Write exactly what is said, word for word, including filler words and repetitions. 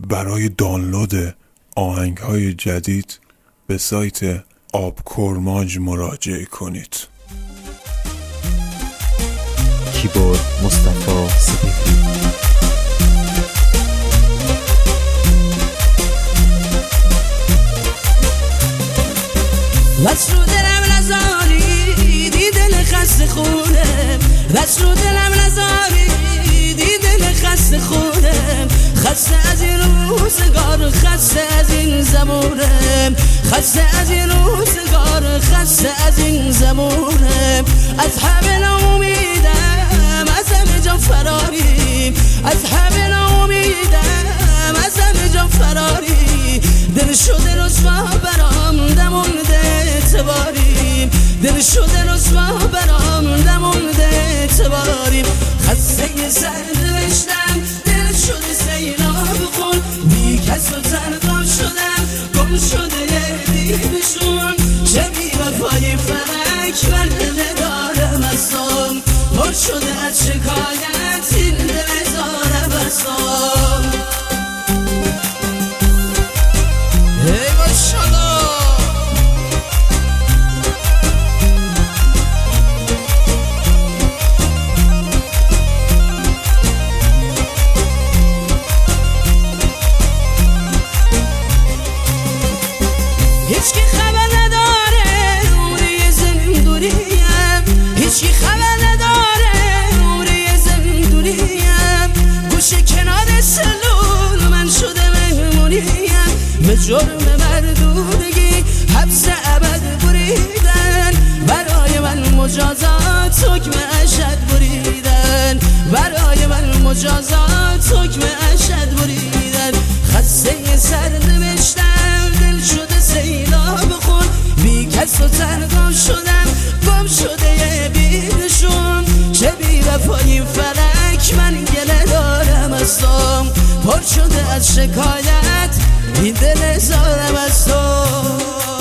برای دانلود آهنگ‌های جدید به سایت آب کرماج مراجعه کنید. کیبورد مصطفی سپهری. دست رو دلم نزاری دی دل خسته خونم، دست رو دلم نزاری دی دل خسته خونم، خسته از این روزگار، خسته از این زمونم، خسته از این روزگار، خسته از این زمونم. از همه ناامیدم، از همه جا فراریم، از همه ناامیدم، از همه جا فراریم. دل شده رسوا برام نمونده اعتباریم، دل شده رسوا برام نمونده اعتباریم. خسته سر نوشتم، دل شده سیلاب خون، بی کس و تنها شدم، گم شده دیدشون. چه بی وفای فلک بر دل دارم ازم، پر شده از شکایت این دل دارم ازم. ای ماشالله هیچکی خبر نداره عمری زندونیم، هیچکی خبر نداره عمری زندونیم. گوشه کنار سلول من شده مهمونیم، به جرم مردودگی حبس ابد بریدن، برای من مجازات حکم اشد بریدن، برای من مجازات حکم اشد بریدن. خسته سر نوشتم، دل شده سیلاب خون، بی کس و تنها شدم، گم شده بیرشون. چه بی وفایی فلک من گله دارم ازم، پر شده از شکایت این دل زارم از تو.